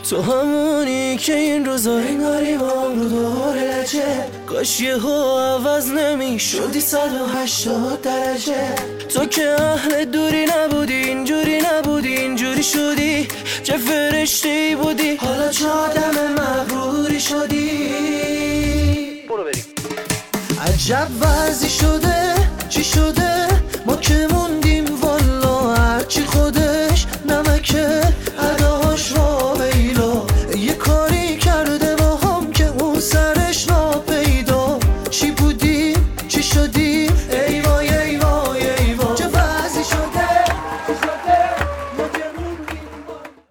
تو همونی که این روزا انگاری مام رو دور لجه، کاش یهو عوض نمیشدی 180 درجه. تو که اهل دوری نبودی، اینجوری نبودی، اینجوری شدی. چه فرشته‌ای بودی، حالا چه آدم مغروری شدی. برو بریم. عجب وضعی شده، چی شده؟ ما که